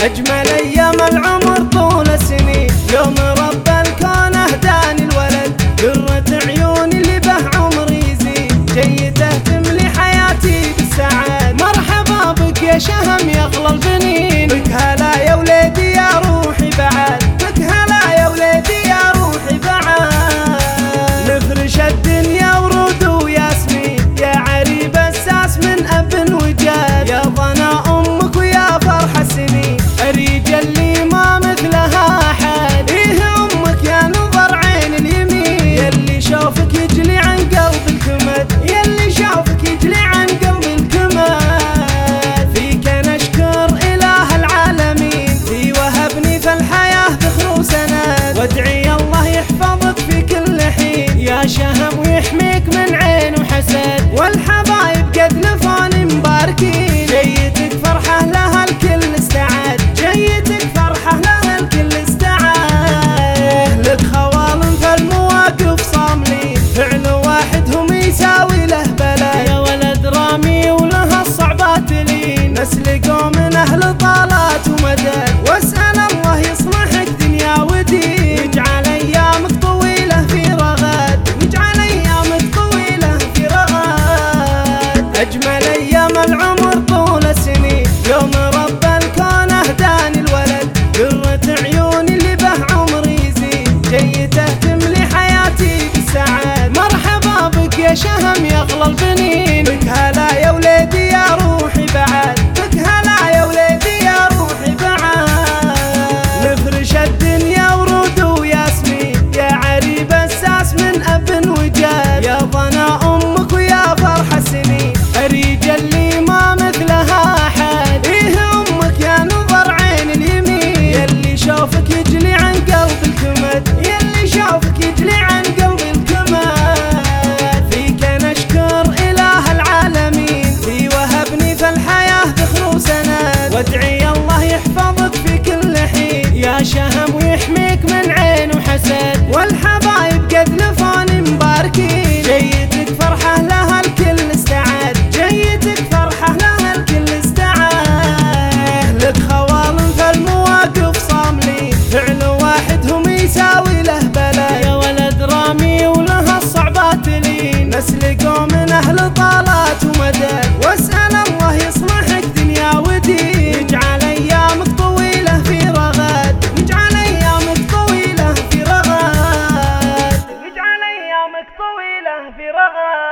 أجمل أيام العمر طول السنين، يوم رب الكون أهداني الولد، قرة عيوني اللي به عمري يزيد، جيته تملي حياتي بالسعاد. مرحبا بك يا شهم يغلى البنين، بك هلا يا وليدي يا روحي بعد، بك هلا يا وليدي يا روحي بعد. نفرش الدنيا ورود وياسمين، يا عريب الساس من أب وجاد، يا ضنا أمك ويا فرح السنين، أريج اللي ما مثلها أحد. إيه أمك يا نظر عين اليمين، يلي شوفك يجلي عن قلب الكمد، يلي شوفك يجلي عن قلب الكمد. فيك نشكر إله العالمين، في وهبني في الحياة ذخر وسند، وادعي الله يحفظك في كل حين يا شهم ويحميك من عين وحسد. والحبايب قد لفوني مباركين، جيتك فرحة لها الكل استعد، جيتك فرحة لها الكل استعد. لك خوالم في المواقف صاملين، فعل واحد هم يساوي له بلاي، يا ولد رامي ولها الصعبات لين، نسلقوا من أهل طالات ومدد، واسأل الله يصلحك دنيا ودين، يجعل أيامك طويلة في رغد، يجعل أيامك طويلة في رغد. أجمل أيام العمر طول السنين، يوم رب الكون أهداني الولد، قرة عيوني اللي به عمري يزيد، جيته تملي حياتي بالسعاد. مرحبا بك يا شهم يغلى البنين، بك هلا يا وليدي يا روحي بعد، بك هلا يا وليدي يا روحي بعد. نفرش الدنيا ورود وياسمين، يا عريب الساس من أب وجاد، يا ضنا أمك ويا فرح السنين، أريج اللي ما مثلها أحد. إيه أمك يا نظر عين اليمين، يلي شوفك يجلي عن قلب الكمد، يلي شوفك يجلي عن قلب الكمد. فيك نشكر إله العالمين، في وهبني في الحياة ذخر وسند، وادعي الله يحفظك في كل حين يا شهم ويحميك من عين وحسد. والحبايب قد لفوني مباركين، جيتك فرحة لها الكل استعد، جيتك فرحة لها الكل استعد. لك خوالم في المواقف صاملين، فعل واحد هم يساوي له بلاي، يا ولد رامي ولها الصعبات لين، نسلقوا من أهل طالات ومدد، واسأل الله يصلحك دنيا ودين، يجعل أيامك طويلة في رغد، يجعل أيامك طويلة في رغد، يجعل أيامك طويلة في رغد.